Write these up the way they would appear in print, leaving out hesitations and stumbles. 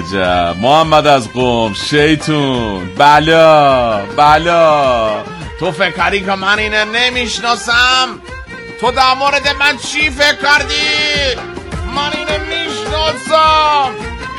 عجب. محمد از قم، شیطون. بلا تو فکر کردی که من اینه نمیشناسم؟ تو در مورد من چی فکر کردی؟ من اینه میشناسم.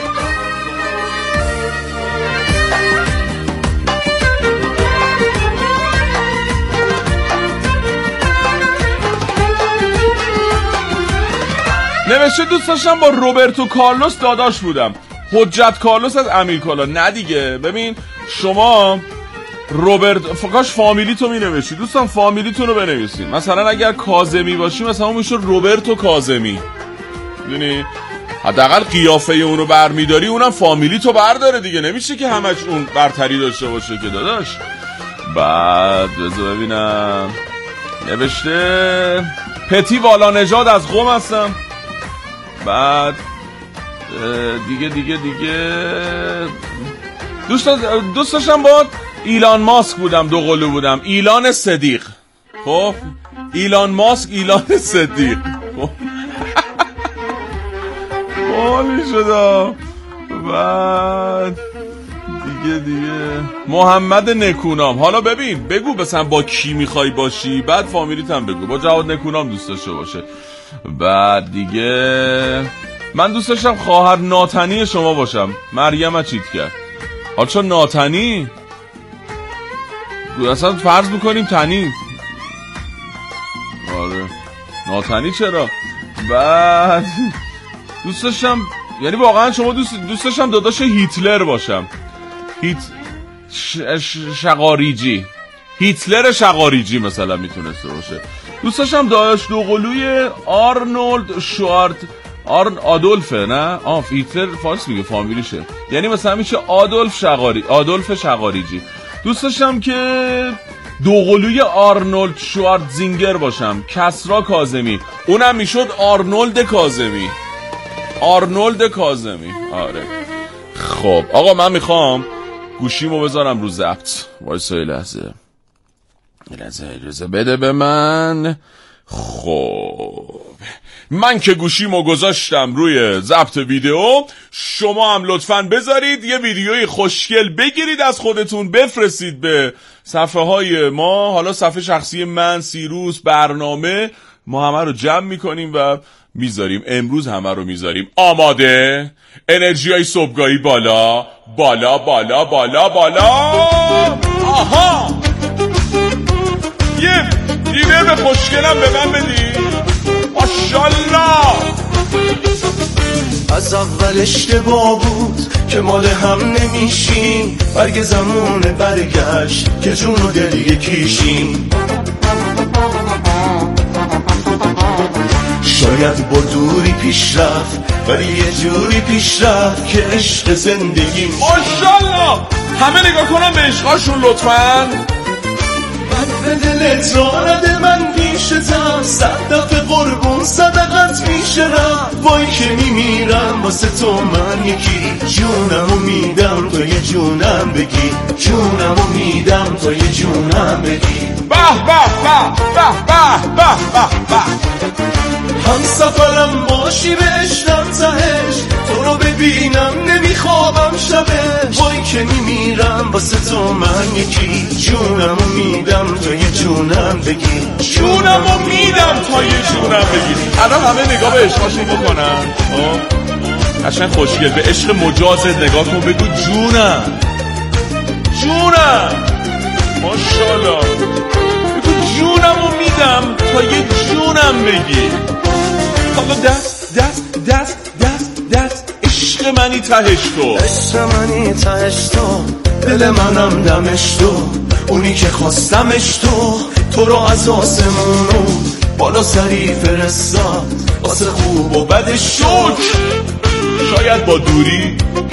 نوشته دوست داشتم با روبرتو کارلوس داداش بودم. حجت کارلوس از امیرکالا. نه دیگه، ببین شما روبرت فکاش فامیلی تو می نوشی، دوستان فامیلیتون رو بنویسین. مثلا اگر کاظمی باشی مثلا اون میشه روبرتو کاظمی، میدونی؟ حداقل قیافه اون رو برمیداری، اونم فامیلی تو برداره دیگه. نمیشه که همش اون برتری داشته باشه که داداش. بعد بذار ببینم نوشته پتی والا نژاد از قم هستم. بعد دیگه دوست داشتم با ایلان ماسک بودم، دو قلو بودم. ایلان صدیق. خب ایلان ماسک، ایلان صدیق. خب حالی شده. بعد دیگه محمد نکونام. حالا ببین بگو مثلا با کی میخوای باشی، بعد فامیلیت هم بگو. با جواد نکونام دوست داشته باشه. بعد دیگه من دوست داشتم خواهر ناتنی شما باشم. مریم چیت کرد. حالا چون ناتنی اصلا فرض بکنیم تنی. آره ناتنی چرا؟ بعد دوست داشتم، یعنی واقعا شما دوست داشتم داداش هیتلر باشم. شقاریجی، هیتلر شقاریجی مثلا میتونسته باشه. دوست داشتم داداش دوقلوی آرنولد شوارت آدولفه. نه هیتلر فارس میگه فامیلیشه، یعنی مثلا میشه آدولف شقاریجی. دوست داشتم که دوقلوی آرنولد شوارتزینگر باشم. کسرا کاظمی، اونم میشد آرنولد کاظمی. آره خب آقا من میخوام گوشیمو بذارم رو ضبط. وایسا یه لحظه بده به من. خب من که گوشیمو گذاشتم روی ضبط ویدیو، شما هم لطفاً بذارید یه ویدیوی خوشگل بگیرید از خودتون بفرستید به صفحه های ما. حالا صفحه شخصی من، سیروس، برنامه، ما همه رو جمع میکنیم و میذاریم. امروز همه رو میذاریم. آماده؟ انرژی های صبحگاهی بالا. آها یه ریورب خوشگلم به من بدی. ماشالله. از اول اشتباه بود که مال هم نمیشیم، برگ زمان برگشت که جون و دل یکیشیم. شاید با دوری پیش رفت ولی یه جوری پیش رفت که عشق زندگیم. ماشالله. همه نگاه کنم به عشقاشون لطفاً. من به دلت را نده، من پیشتم، صد دفعه قربون صدقت میشرم. وای که میمیرم واسه تو، من یکی جونمو میدم تو یه جونم بگی. جونمو میدم تو یه جونم بگی. به هم سفرم باشی به عشقم تهش، تو رو ببینم نمیخوابم شبش. وای که میمیرم واسه تو، من یکی جونمو میدم تو یه جونم بگی. جونمو میدم تا یه جونم بگی. الان همه نگاه به عشقاشون بکنن. قشنگ خوشگل به عشق مجازت نگاه کن، بگو جونم. ماشالله. بگو جونمو میدم تا یه جونم بگی. حالا دست عشق منی تهش تو. عشق منی تهش تو، دل منم دمش تو، اونی که خواستمش تو رو از آسمونو بالا سری فرستاد واسه خوب و بدش. شکر شاید با دوری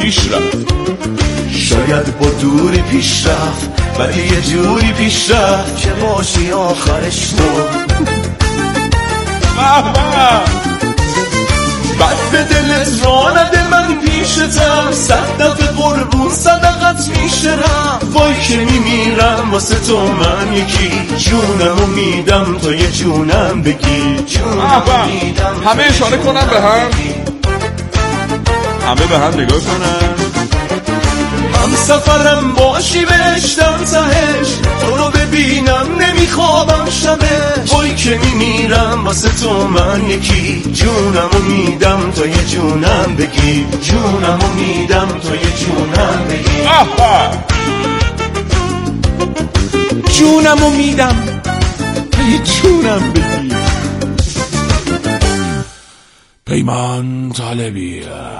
پیش رفت ولی یه جوری پیش رفت که باشی آخرش تو. بعد به دلت را نده، من پیشتم، صد دفعه قربون صدقت میشرم. وای که میمیرم واسه تو، من یکی جونمو میدم تو یه جونم بگی. جونمو میدم. همه اشاره کنن به هم، همه به هم نگاه کنن. سفرم باشی بهشتم تهش، تو رو ببینم نمیخوابم شبش. وای که میمیرم واسه تو من یکی، جونمو میدم تا یه جونم بگی، جونمو میدم تا یه جونم بگی. جونمو میدم تا یه جونم بگی. پیمان طالبی،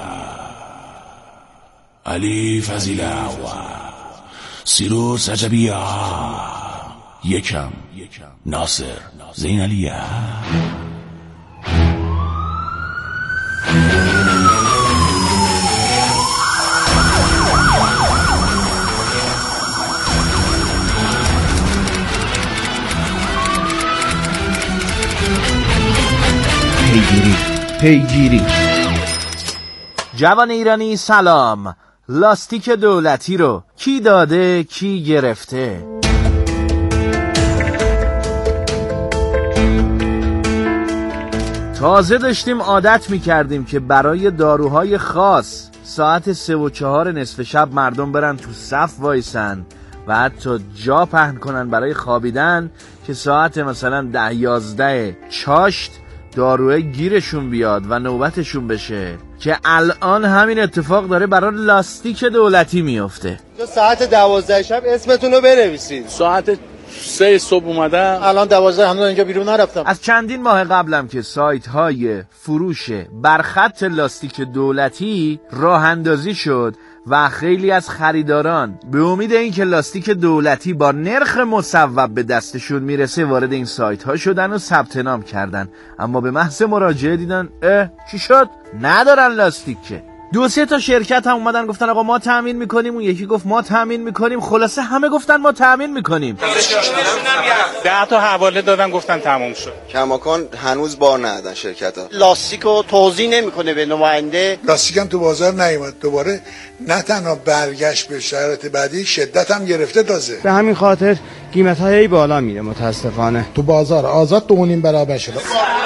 علی فضیل احوا، سیروس عجبی، یکم ناصر زین علیه. پیگیری. جوان ایرانی سلام. لاستیک دولتی رو کی داده کی گرفته؟ تازه داشتیم عادت میکردیم که برای داروهای خاص ساعت 3 و 4 نصف شب مردم برن تو صف وایسن و حتی جا پهن کنن برای خوابیدن که ساعت مثلا 10-11 چاشت داروه گیرشون بیاد و نوبتشون بشه، که الان همین اتفاق داره برای لاستیک دولتی میفته. ساعت 12 شب اسمتون رو بنویسید. ساعت 3 صبح اومدم، الان 12 هنوز اینجا بیرون نرفتم. از چندین ماه قبلم که سایت های فروش برخط لاستیک دولتی راه اندازی شد و خیلی از خریداران به امید اینکه لاستیک دولتی با نرخ مصوب به دستشون میرسه وارد این سایت ها شدن و ثبت نام کردن، اما به محض مراجعه دیدن چی شد؟ ندارن لاستیک. که 2-3 تا شرکت هم اومدن گفتن آقا ما تامین میکنیم، اون یکی گفت ما تامین میکنیم، خلاصه همه گفتن ما تامین میکنیم. 10 تا حواله دادن گفتن تموم شد. کماکان هنوز بار ندادن شرکت ها. لاستیکو توضیح نمیکنه به نماینده. لاستیک هم تو بازار نیومد، دوباره نه تنها برگشت به شرایط بعدی، شدت هم گرفته تازه. به همین خاطر قیمت‌های بالا میره متاسفانه. تو بازار آزاد 2.5 برابر شده.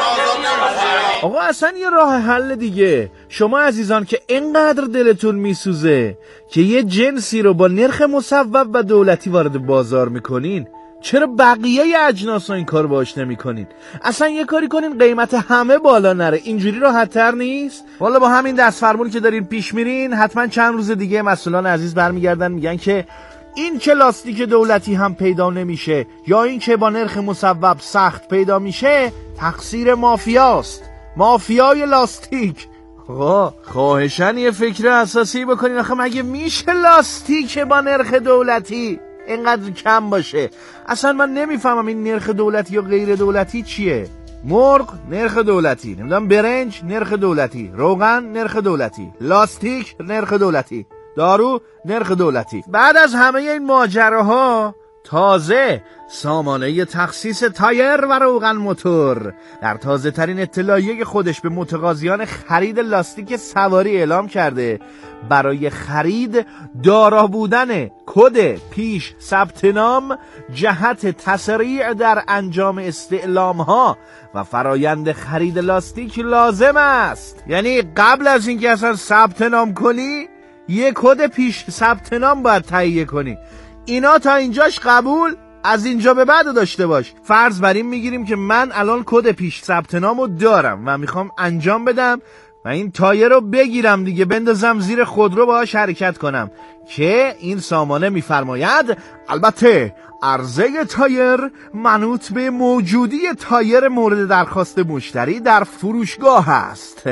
آقا اصلا یه راه حل دیگه. شما عزیزان که اینقدر دلتون میسوزه که یه جنسی رو با نرخ مصوب و دولتی وارد بازار میکنین، چرا بقیه اجناس رو این کار باش نمیکنین؟ اصلا یه کاری کنین قیمت همه بالا نره، اینجوری راحت تر نیست؟ والا با همین دست فرمونی که دارین پیش میرین حتما چند روز دیگه مسئولان عزیز برمیگردن میگن که این که لاستیک دولتی هم پیدا نمیشه یا این که با نرخ مصوب سخت پیدا میشه تقصیر مافیاست، مافیای لاستیک. آقا خواهشن یه فکر اساسی بکنین. آخه مگه میشه لاستیک با نرخ دولتی اینقدر کم باشه؟ اصلا من نمیفهمم این نرخ دولتی یا غیر دولتی چیه. مرغ نرخ دولتی، نمیدونم برنج نرخ دولتی، روغن نرخ دولتی، لاستیک نرخ دولتی، دارو نرخ دولتی. بعد از همه این ماجراها تازه سامانه تخصیص تایر و روغن موتور در تازه ترین اطلاعیه خودش به متقاضیان خرید لاستیک سواری اعلام کرده برای خرید دارا بودن کد پیش ثبت نام جهت تسریع در انجام استعلام ها و فرایند خرید لاستیک لازم است. یعنی قبل از اینکه اصلا ثبت نام کنی یه کد پیش ثبت نام باید تهیه کنی. اینا تا اینجاش قبول، از اینجا به بعد داشته باش. فرض بر این میگیریم که من الان کد پیش ثبت نامو دارم و میخوام انجام بدم و این تایر رو بگیرم دیگه، بندازم زیر خودرو باهاش حرکت کنم، که این سامانه میفرماید البته عرضه تایر منوط به موجودی تایر مورد درخواست مشتری در فروشگاه است.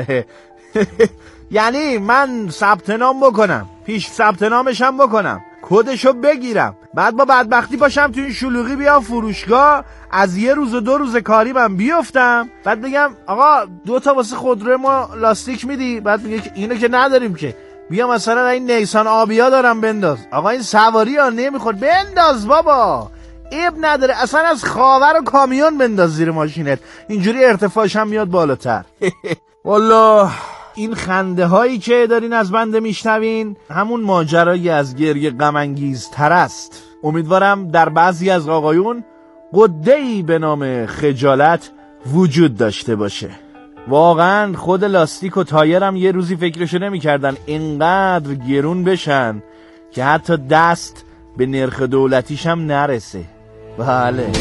یعنی من ثبت نام بکنم، پیش ثبت نامشم بکنم، کدشو بگیرم، بعد با بدبختی باشم تو این شلوغی بیام فروشگاه، از 1 روز و 2 روز کاری من بیفتم، بعد بگم آقا 2 تا واسه خودرو ما لاستیک میدی؟ بعد میگه که اینو که نداریم، که بیا مثلا این نیسان آبیا دارم بنداز. آقا این سواری ها نمیخورد، بنداز بابا، عیب نداره، اصلا از خاور و کامیون بنداز زیر ماشینت، اینجوری ارتفاعش هم میاد بالاتر. والله این خنده هایی که دارین از بنده میشنوین همون ماجرایی از گریه غم انگیز تر است. امیدوارم در بعضی از آقایون قده‌ای به نام خجالت وجود داشته باشه. واقعا خود لاستیک و تایرم یه روزی فکرشو نمی کردن اینقدر گرون بشن که حتی دست به نرخ دولتیش هم نرسه. بله.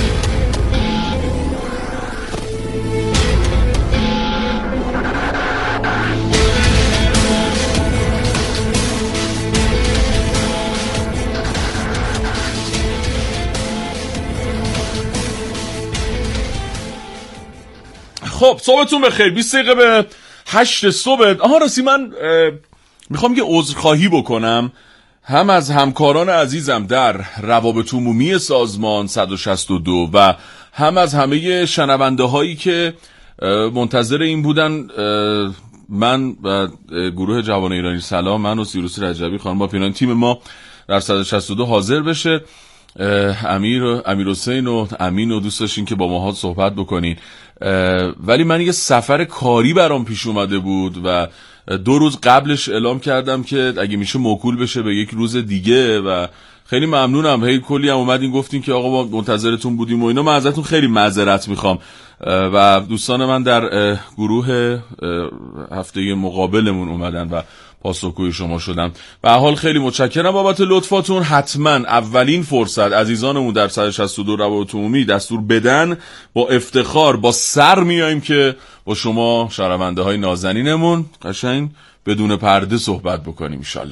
خب صبحتون بخیر. 20 دقیقه به 8 صبح. راستی من میخوام یه عذرخواهی بکنم هم از همکاران عزیزم در روابط عمومی سازمان 162 و هم از همه شنونده هایی که منتظر این بودن من و گروه جوان ایرانی سلام، من و سیروس رجبی، خانم باپیران، تیم ما در 162 حاضر بشه. امیر حسین و امین و دوست داشتین که با ماها صحبت بکنین، ولی من یه سفر کاری برام پیش اومده بود و 2 روز قبلش اعلام کردم که اگه میشه موکول بشه به یک روز دیگه و خیلی ممنونم. هی کلی هم اومدین گفتین که آقا ما منتظرتون بودیم و اینا. من ازتون خیلی معذرت میخوام و دوستان من در گروه هفته مقابلمون اومدن و پاسخگوی شما شدم. به هر حال خیلی متشکرم بابت لطفاتون. حتما اولین فرصت عزیزانمون در 162 روابط عمومی دستور بدن با افتخار با سر میایم که با شما شنونده های نازنینمون قشنگ بدون پرده صحبت بکنیم ان شاءالله.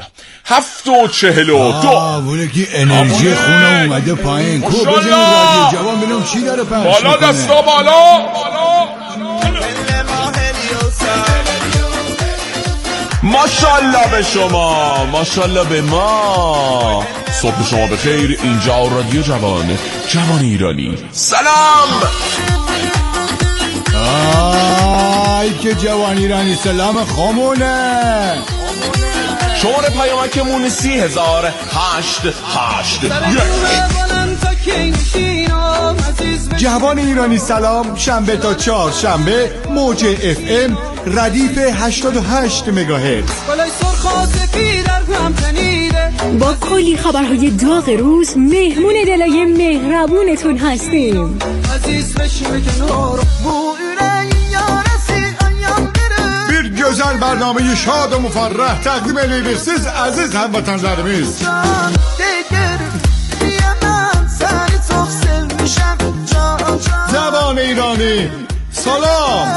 7:42 ولکی انرژی خونه اومده پایین. کو بزنید رادیو جوان ببینم چی داره پخش بالا میکنه. دستا بالا. ماشاءالله به شما، ماشاءالله به ما. صبح شما بخیر. اینجا رادیو جوان ایرانی. سلام. که جوان ایرانی سلام خامونه. شماره پیامکمون 3008. جوان ایرانی سلام. شنبه تا 4 شنبه موج اف ام ردیف 88 مگاهرتز. با کلی خبرهای داغ روز مهمون دلای مهربونتون هستیم. bir güzel برنامه شاد و مفرح تقدیم ediyoruz aziz هموطنlarımız. زبان ایرانی سلام.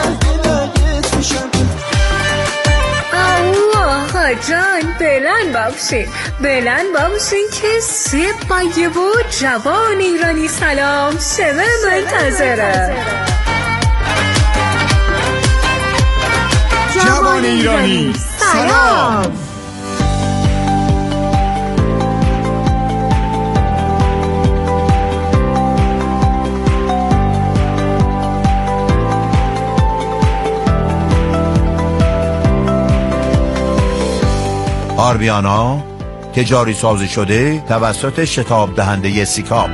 آقا جان بلند بابشین که 3 پایه بود جوان ایرانی سلام شمه منتظره. جوان ایرانی سلام. آربیانا تجاری سازی شده توسط شتاب دهنده سیکاپ.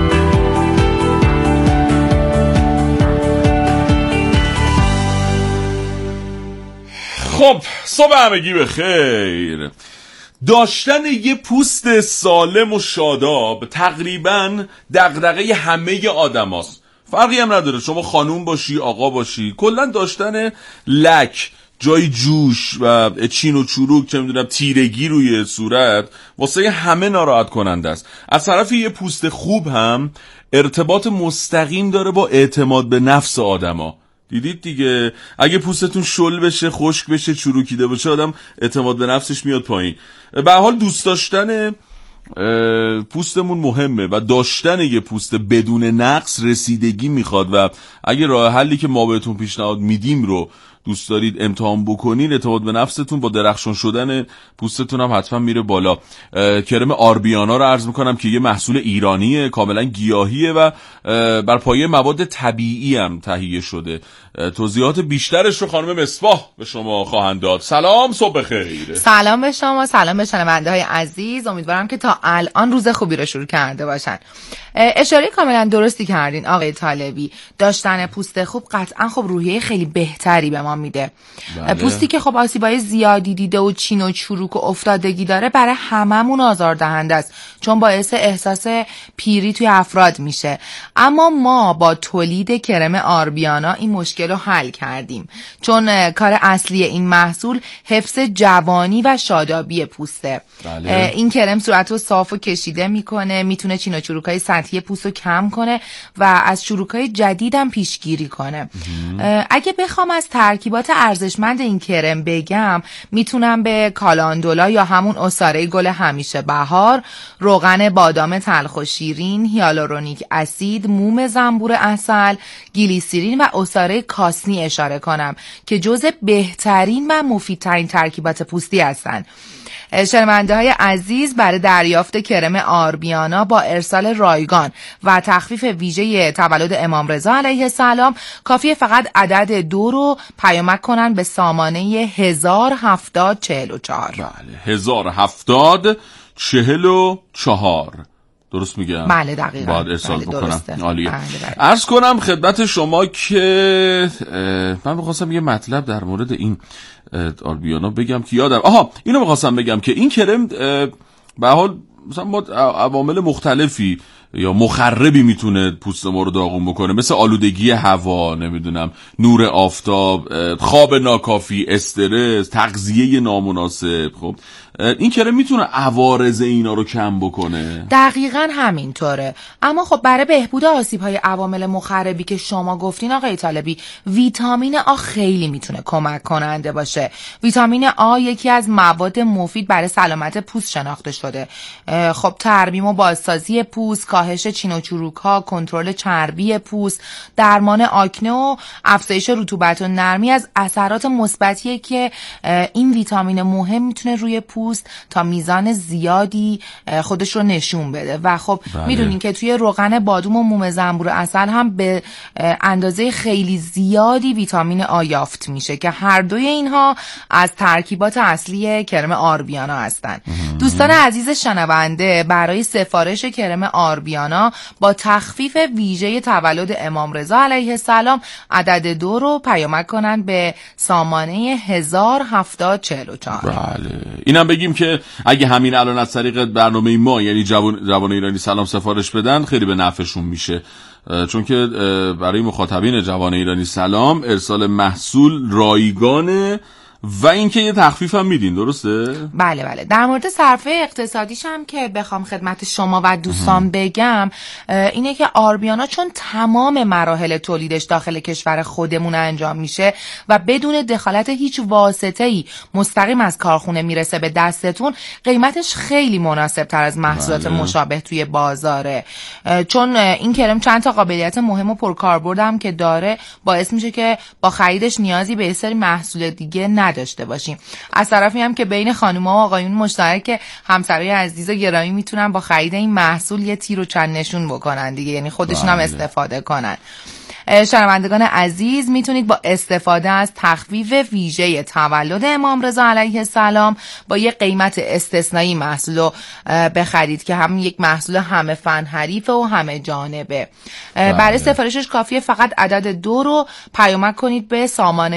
خب صبح همگی بخیر. داشتن یه پوست سالم و شاداب تقریبا دغدغه همه آدم هست. فرقی هم نداره شما خانوم باشی آقا باشی. کلا داشتن لک، جای جوش و چین و چروک، چه میدونم تیرگی روی صورت واسه همه ناراحت کننده است. از طرف یه پوست خوب هم ارتباط مستقیم داره با اعتماد به نفس آدما. دیدید دیگه، اگه پوستتون شل بشه، خشک بشه، چروکیده باشه، آدم اعتماد به نفسش میاد پایین. به هر حال دوست داشتن پوستمون مهمه و داشتن یه پوست بدون نقص رسیدگی میخواد و اگه راه حلی که ما بهتون پیشنهاد میدیم رو دوست دارید امتحان بکنین، اعتماد به نفستون با درخشان شدن پوستتون هم حتما میره بالا. کرم آربیانا رو عرض میکنم که یه محصول ایرانیه، کاملا گیاهیه و بر پایه مواد طبیعی هم تهیه شده. توضیحات بیشترش رو خانم مصباح به شما خواهند داد. سلام، صبح بخیر. سلام به شما، سلام به شنونده های عزیز. امیدوارم که تا الان روز خوبی رو شروع کرده باشن. اشاره کاملا درستی کردین آقای طالبی. داشتن پوست خوب قطعا خب روحیه خیلی بهتری به ما ما میده. بله. پوستی که خب آسیبای زیادی دیده و چین و چروک و افتادگی داره برای هممون آزاردهنده است، چون باعث احساس پیری توی افراد میشه. اما ما با تولید کرم آربیانا این مشکل رو حل کردیم، چون کار اصلی این محصول حفظ جوانی و شادابی پوسته. بله. این کرم صورت رو صاف و کشیده میکنه، میتونه چین و چروکای سطحی پوست رو کم کنه و از چروکای جدید هم پیشگیری کنه. اگه بخوام از ترکیبات ارزشمند این کرم بگم، میتونم به کالاندولا یا همون عصاره گل همیشه بهار، روغن بادام تلخ و شیرین، هیالورونیک اسید، موم زنبور عسل، گلیسیرین و عصاره کاسنی اشاره کنم که جزء بهترین و مفیدترین ترکیبات پوستی هستن. شنونده های عزیز، برای دریافت کرم آربیانا با ارسال رایگان و تخفیف ویژه تولد امام رضا علیه السلام کافیه فقط عدد 2 رو پیامک کنن به سامانه 107044. بله 107044. درست میگم؟ بله دقیقاً. باید ارسال بکنم. عالیه. بله. عرض کنم خدمت شما که من بخواستم یه مطلب در مورد این آربیانا بگم که یادم اینو بخواستم بگم که این کرم به حال مثلا ما عوامل مختلفی یا مخربی میتونه پوست ما رو داغون بکنه، مثل آلودگی هوا، نمیدونم نور آفتاب، خواب ناکافی، استرس، تغذیه نامناسب. خب این کرم میتونه عوارض اینا رو کم بکنه. دقیقاً همینطوره. اما خب برای بهبود آسیب‌های عوامل مخربی که شما گفتین آقای طالبی، ویتامین آ خیلی میتونه کمک کننده باشه. ویتامین آ یکی از مواد مفید برای سلامت پوست شناخته شده. خب ترمیم و بازسازی پوست، کاهش چین و چروک‌ها، کنترل چربی پوست، درمان آکنه و افزایش رطوبت و نرمی از اثرات مثبتیه که این ویتامین مهم میتونه روی پوست تا میزان زیادی خودش رو نشون بده. و خب میدونین که توی روغن بادوم و موم زنبور عسل هم به اندازه خیلی زیادی ویتامین آ یافت میشه که هر دوی اینها از ترکیبات اصلی کرم آربیانا هستن. دوستان عزیز شنونده، برای سفارش کرم آربیانا با تخفیف ویژه تولد امام رضا علیه السلام عدد 2 رو پیامک کنن به سامانه 107044. بله. اینم بگیم که اگه همین الان از طریق برنامه ما یعنی جوان ایرانی سلام سفارش بدن خیلی به نفعشون میشه، چون که برای مخاطبین جوان ایرانی سلام ارسال محصول رایگانه و اینکه یه تخفیف هم میدین. درسته؟ بله. در مورد صرفه اقتصادیش هم که بخوام خدمت شما و دوستان بگم، اینه که آربیانا چون تمام مراحل تولیدش داخل کشور خودمون انجام میشه و بدون دخالت هیچ واسطه‌ای مستقیم از کارخونه میرسه به دستتون، قیمتش خیلی مناسب تر از محصولات مشابه توی بازاره. چون این کرم چند تا قابلیت مهم و پرکاربرد هم که داره، باعث میشه که با خریدش نیازی به سری محصول دیگه نداشته باشیم. از طرفی هم که بین خانوما و آقایون مشترک همسرای عزیز و گرامی میتونن با خرید این محصول یه تیر و چند نشون بکنن دیگه، یعنی خودشون هم استفاده کنن. شنوندگان عزیز، میتونید با استفاده از تخفیف ویژه تولد امام رضا علیه السلام با یه قیمت استثنایی محصول رو بخرید که هم یک محصول همه فن حریفه و همه جانبه. برای سفارشش کافیه فقط عدد 2 رو پیامک کنید به سامانه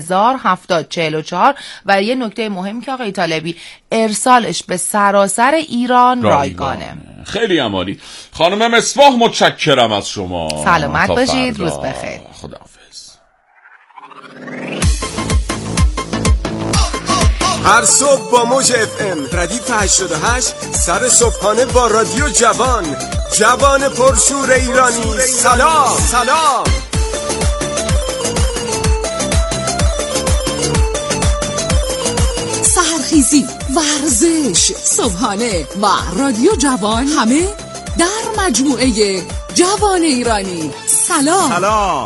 107044 و یه نکته مهم که آقای طالبی، ارسالش به سراسر ایران رایگانه. خیلی عالی. خانم مصباح متشکرم از شما. سلامت باشید. روز بخیر. خداحافظ. هر صبح با موج FM ردیف 88 سر صبحانه با رادیو جوان پرشور ایرانی. سلام. سحرخیزی، ورزش، صبحانه و رادیو جوان، همه در مجموعه جوان ایرانی. سلام.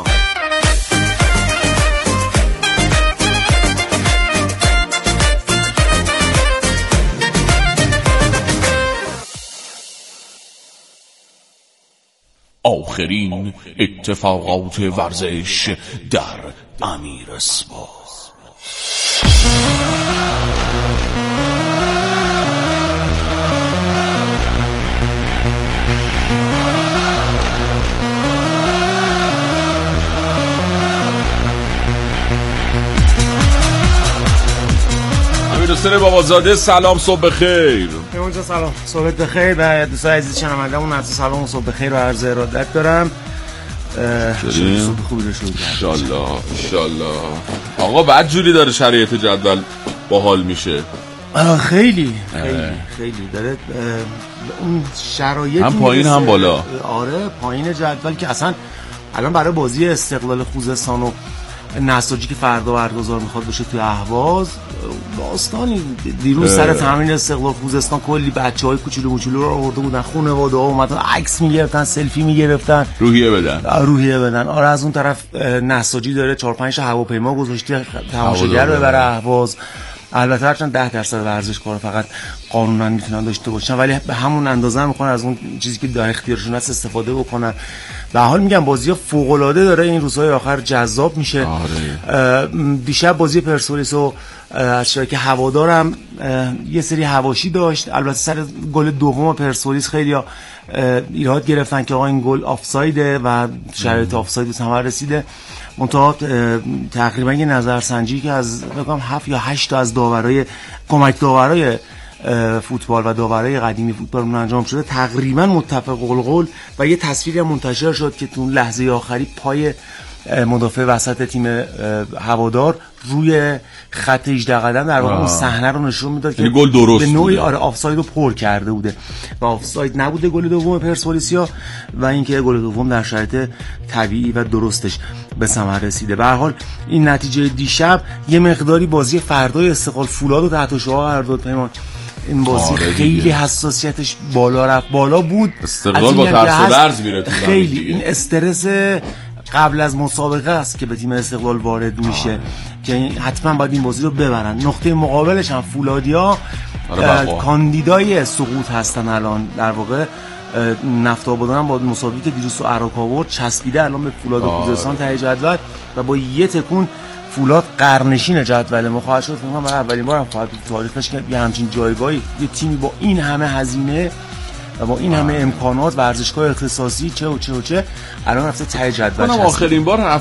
آخرین اتفاقات ورزش در امیراسپورت. ناصر بابازاده سلام صبح بخیر. اونجا سلام صبح بخیر و دوستان عزیز شنونده‌مون عرض سلام و صبح بخیر و عرض ارادت دارم. صبح خوبی رو شروع کردیم انشالله. آقا بعد جوری داره شرایط جدول باحال میشه. خیلی داره اون شرایط هم پایین هم بالا. آره پایین جدول که اصلا الان برای بازی استقلال خوزستان و نساجی که فردا برگزار میخواد بشه توی اهواز داستانی. دیروز سر تمرین استقلال خوزستان کلی بچهای کوچولو موچولو رو آورده بودن، خانواده‌ها اومدن عکس میگرفتن، سلفی میگرفتن، روحیه بدن. آره از اون طرف نساجی داره 4-5 هواپیما گذاشته تماشاگر ببره اهواز. البته هرچند 10% ورزشکارا فقط قانونا میتونن داشته باشن، ولی به همون اندازه هم میخوان از اون چیزی که در اختیارشون هست استفاده بکنن. به حال میگم بازی فوق العاده داره این روزهای آخر جذاب میشه. دیشب بازی پرسپولیس و از شبکه هوادارم یه سری حواشی داشت. البته سر گل دوم پرسپولیس خیلی‌ها ایراد گرفتن که آقا این گل آفسایده و شرایط آفساید به ثمر رسیده. منتها تقریبا یه نظرسنجی که از بگم 7 یا 8 تا از داورای کمک داورای فوتبال و داورای قدیمی فوتبال انجام شده تقریبا متفق القول و یه تصویری منتشر شد که تو لحظه آخری پای مدافع وسط تیم هوادار روی خط 18 قدم در واقع اون صحنه رو نشون میداد که گل درست به نوعی آفساید رو پر کرده بوده و آفساید نبوده گل دوم پرسپولیسیا و اینکه گل دوم در شرایط طبیعی و درستش به ثمر رسیده. به هر حال این نتیجه دیشب یه مقداری بازی فردای استقلال فولاد رو تحت شعاع قرار داد. پیمان این بازی خیلی حساسیتش بالا بود. استقلال با ترس و لرز میره تو خیلی این استرس قبل از مسابقه است که به تیم استقلال وارد میشه که حتما باید این بازی رو ببرن. نقطه مقابلش هم فولادیا کاندیدای سقوط هستن الان. در واقع نفت آبادان هم با مسابقه که دیروز تو عراق آورد چسبیده الان به فولاد خوزستان ته جدول و با یه تکون فولاد قرنشین جدول ما خواهد شد. برای اولین بار هم خواهد تو تاریخش که یه همچین جایگاهی یه تیمی با این همه هزینه و با این همه امکانات ورزشگاه اختصاصی چه الان رفته ته جدول. آخرین بار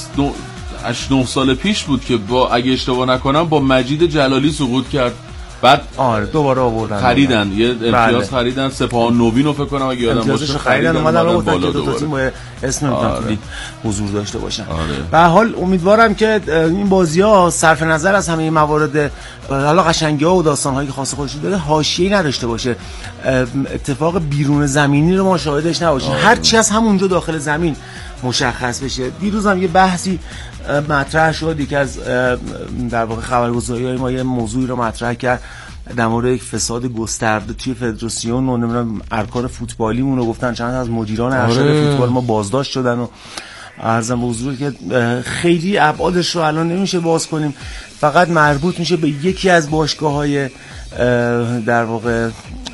8-9 سال پیش بود که با اگه اشتباه نکنم با مجید جلالی سقوط کرد. بعد دوباره آوردن خریدن یه امتیاز خریدن سپاهان نوین رو فکر کنم اگه یادم باشه خریدن اومدن بالا دو تا تیم با اسم نمیتونن حضور داشته باشن. به هر حال امیدوارم که این بازی‌ها صرف نظر از همه موارد حالا قشنگی‌ها و داستان‌هایی که خاص خودش داره حاشیه‌ای نداشته باشه. اتفاق بیرون زمینی رو ما شاهدش نباشیم. هر چی از همونجا داخل زمین مشخص بشه. دیروز هم یه بحثی مطرح شد، یکی از در واقع خبرگزاری‌های ما یه موضوعی رو مطرح کرد در مورد یک فساد گسترده توی فدراسیون و نمیدونم ارکان فوتبالیمون رو گفتن چند از مدیران ارشد فوتبال ما بازداشت شدن و عرضم به حضور که خیلی ابعادش رو الان نمیشه باز کنیم. فقط مربوط میشه به یکی از باشگاه‌های در واقع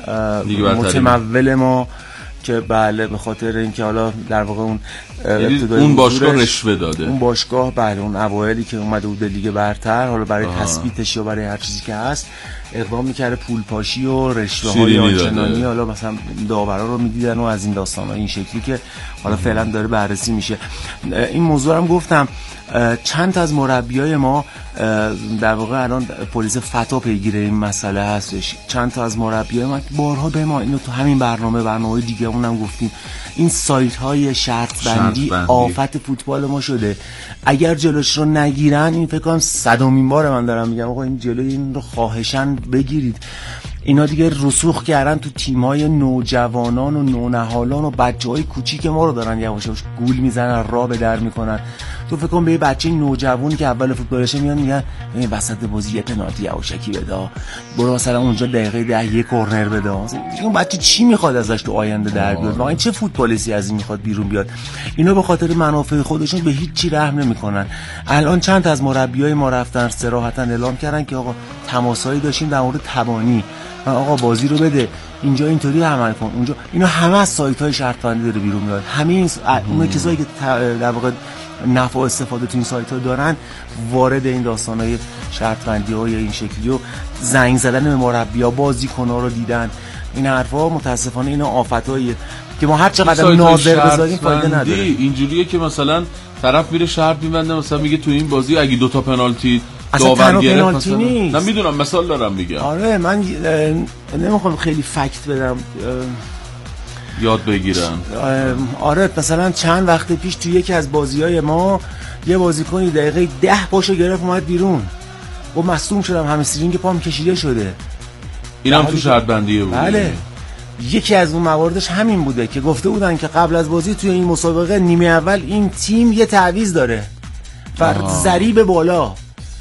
متمول ما که بله به خاطر اینکه حالا در واقع اون باشگاه رشوه داده. اون باشگاه بله اون اوایلی که اومده بود لیگ برتر حالا برای تثبیتش یا برای هر چیزی که هست اقدام می‌کرده پول پاشی و رشوه‌های آنچنانی حالا مثلا داورا رو می‌دیدن و از این داستانا این شکلی که حالا فعلا داره بررسی میشه. این موضوع هم گفتم چند تا از مربیای ما در واقع الان پلیس فتا پیگیر این مسئله هستش. چند تا از مربیای ما بارها به ما اینو تو همین برنامه دیگه اونم گفتیم این سایت های شرط بندی آفت فوتبال ما شده. اگر جلوش رو نگیرن این فکر کنم 100مین بار من دارم میگم آقا این جلوی این رو خواهشاً بگیرید. اینا دیگه رسوخ کردن تو تیم‌های نوجوانان و نونهالان و بچه‌های کوچیک ما رو دارن یواش یواش گول میزنن راه به در میکنن. تو فکر کن به یه بچه نوجوانی که اول فوتبالشه میان میگن این وسط بازی یه پنالتی یواشکی بده، برو مثلا اونجا دقیقه 10 یه کورنر بده. اون بچه چی میخواد ازش تو آینده در بیاد؟ واقعا چه فوتبالیستی از این میخواد بیرون بیاد؟ اینا به خاطر منافع خودشون به هیچ چی رحم نمیکنن. الان چند تا از مربیای ما رفتن صراحتا اعلام کردن که آقا تماسایی داشتیم در مورد تبانی، آقا بازی رو بده اینجا اینطوری عمل کن اونجا. اینا همه از سایت‌های شرط بندی داره بیرون میاد. همه این اون کسایی که در واقع نفع و استفاده تو این سایت‌ها دارن وارد این داستان‌های شرط بندی‌های این شکلی و زنگ زدن به مربی‌ها بازیکن‌ها رو دیدن. این حرفا متاسفانه اینا آفتاییه که ما هر چقدر ناظر بذاریم فایده نداره. اینجوریه که مثلا طرف میره شرط می‌بنده مثلا میگه تو این بازی اگه 2 تا پنالتی داور گرفت مثلا. نه میدونم مثال دارم میگم. آره من نمیخوام خیلی فکت بدم یاد بگیرن. آره مثلا چند وقت پیش تو یکی از بازی‌های ما یه بازیکنی دقیقه 10 پاشو گرفت اومد بیرون و مصدوم شدم، همسترینگ پام کشیده شده. اینم تو شرط بندیه بود. بله یکی از اون مواردش همین بوده که گفته بودن که قبل از بازی توی این مسابقه نیمه اول این تیم یه تعویض داره بر ضریب بالا.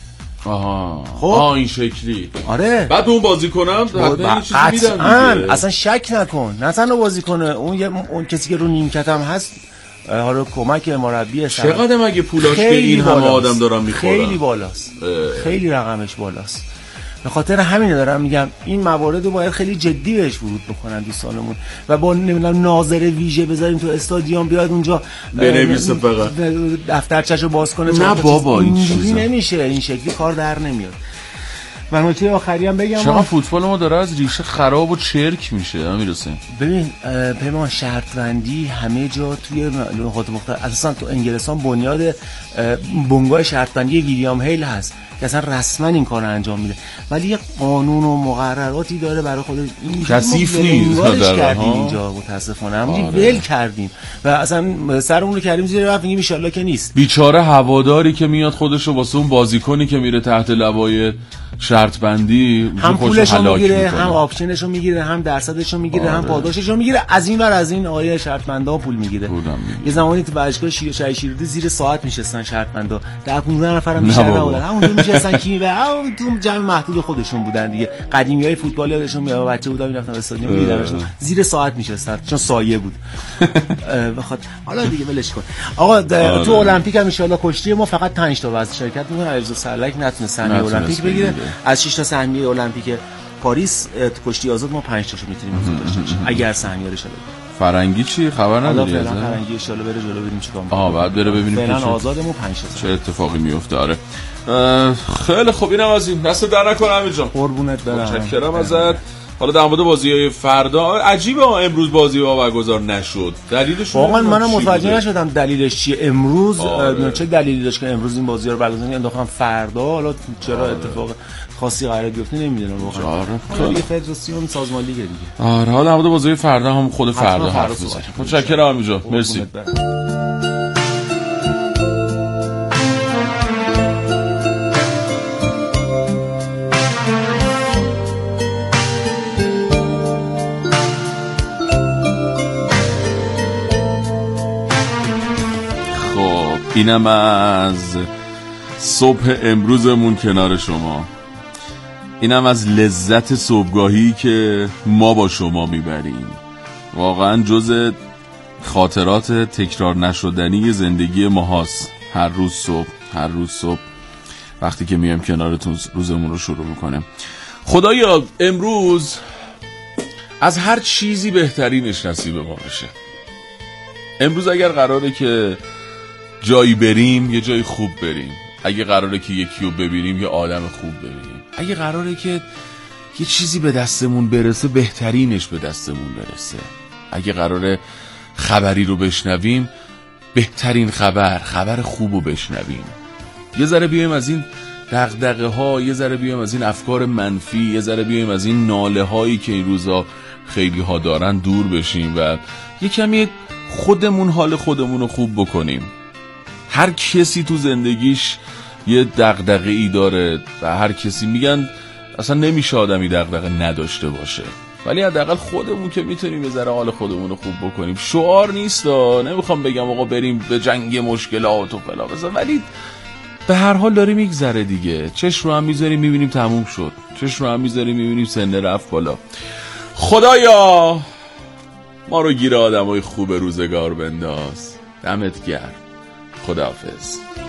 خب این شکلی. آره بعد اون بازیکنم حتما چیزی میدن اصلا شک نکن، نه تنها بازیکنه اون کسی که رو نیمکت هم هست حالا کمک مربی چقدر مگه پولاش که این همه آدم دارن میخورن؟ خیلی بالاست. خیلی رقمش بالاست. به خاطر همینه دارم میگم این موارد رو باید خیلی جدی بهش ورود بکنن دوستانمون و با نمیدونم ناظر ویژه بذاریم تو استادیوم بیاد اونجا بنویسه فقط دفترچه‌شو باز کنه. نه بابا این نمیشه، این شکلی کار در نمیاد. من نکته آخری هم بگم چقدر فوتبال ما داره از ریشه خراب و چرک میشه امیرحسین. ببین پیمان شرط بندی همه جا توی نقاط مختلف، اساسا تو انگلستان بنیاد بنگاه شرط بندی ویلیام هیل هست که اصلا رسما این کارو انجام میده، ولی یه قانون و مقرراتی داره برای خودش. این کثیف نیست کردیم اینجا متاسفانه همونجوری ول کردیم و اصلا سرمون رو کردیم زیر رفت میگیم ان شاءالله که نیست. بیچاره هواداری که میاد خودشو واسه اون بازیکنی که میره تحت لوای شرط بندی هم پولشو میگیره، هم آپشنشو میگیره، هم درصدشو میگیره، هم پاداششو میگیره، از این ور از این آقای شرط بندا پول میگیره. یه زمانی تو ورزشگاه شیرودی زیر ساعت میشستن شرط بندا، در 15 نفرم بیشتر نبودن، همونجوری میشستن کی به اون تو جمع محدود خودشون بودن دیگه. قدیمیای فوتبال یادشون میاد، بچه بودم میرفتن استادیوم میدیدمشون زیر ساعت میشستن چون سایه بود. بخاطر حالا دیگه ولش کن آقا. تو المپیک هم ان شاء الله کشتی ما فقط 5 تا وزن شرکت میکنه. علیرضا سرلک نتونه سهمیه المپیک بگیره. از 6 تا سهمیه المپیک پاریس کشتی آزاد ما 5 تاشو میتونیم داشته باشیم اگر سهمیه رو شده. فرنگی چی خبر نداری ازش؟ فرنگی ان شاء الله بره جلو، ببینیم چیکار می‌کنه. بعد بره ببینیم فعلا آزادمون 5 تا چه اتفاقی میفته. آره خیلی خوب، اینم از این. دست در نکنه امیر جان. قربونت برم. متشکرم ازت. حالا در مورد بازی‌های فردا عجیبه امروز بازی‌ها برگزار نشد. دلیلش واقعا منم متوجه نشدم دلیلش چیه امروز. چه دلیلی داشت که امروز این بازی‌ها رو برگزار انداختن فردا؟ حالا چرا اتفاق خاصی قرار بیفته نمیدونم واقعا. خیلی فدراسیون سازمان لیگ دیگه. آره حالا در مورد بازی‌های فردا هم خود فردا حرف بزنیم. متشکرم امیر جان. مرسی. اینم از صبح امروزمون کنار شما، اینم از لذت صبحگاهی که ما با شما میبریم. واقعا جز خاطرات تکرار نشدنی زندگی ما هست. هر روز صبح وقتی که میایم کنارتون روزمون رو شروع میکنیم. خدایا امروز از هر چیزی بهترینش نصیب ما بشه. امروز اگر قراره که جایی بریم یه جای خوب بریم، اگه قراره که یکی رو ببینیم یه آدم خوب ببینیم، اگه قراره که یه چیزی به دستمون برسه بهترینش به دستمون برسه، اگه قراره خبری رو بشنویم بهترین خبر خوب رو بشنویم. یه ذره بیایم از این دغدغه ها، یه ذره بیایم از این افکار منفی، یه ذره بیایم از این ناله هایی که این روزا خیلی ها دارن دور بشیم و یه کمی خودمون حال خودمون رو خوب بکنیم. هر کسی تو زندگیش یه دغدغه‌ای داره و هر کسی میگن اصلا نمیشه آدمی دغدغه نداشته باشه، ولی حداقل خودمون که میتونیم یه ذره حال خودمون رو خوب بکنیم. شعار نیستا، نمیخوام بگم آقا بریم به جنگ مشکلات و فلا بزن، ولی به هر حال داره میگذره دیگه. چشم رو هم میذاریم میبینیم تموم شد، چشم رو هم میذاریم میبینیم سنه رفت بالا. خدایا ما رو گیر آدمای خوب روزگار بنداز. دمت گرم. خداحافظ.